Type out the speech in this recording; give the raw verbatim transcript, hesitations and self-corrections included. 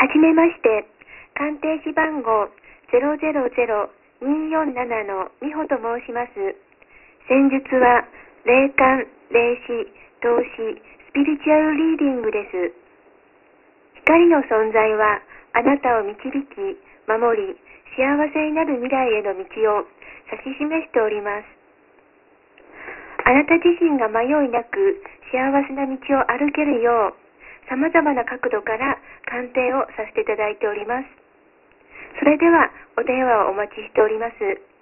はじめまして、鑑定士番号 ゼロゼロゼロにーよんなな の美穂と申します。先日は霊感、霊視、投資、スピリチュアルリーディングです。光の存在はあなたを導き、守り、幸せになる未来への道を指し示しております。あなた自身が迷いなく幸せな道を歩けるよう、様々な角度から鑑定をさせていただいております。それではお電話をお待ちしております。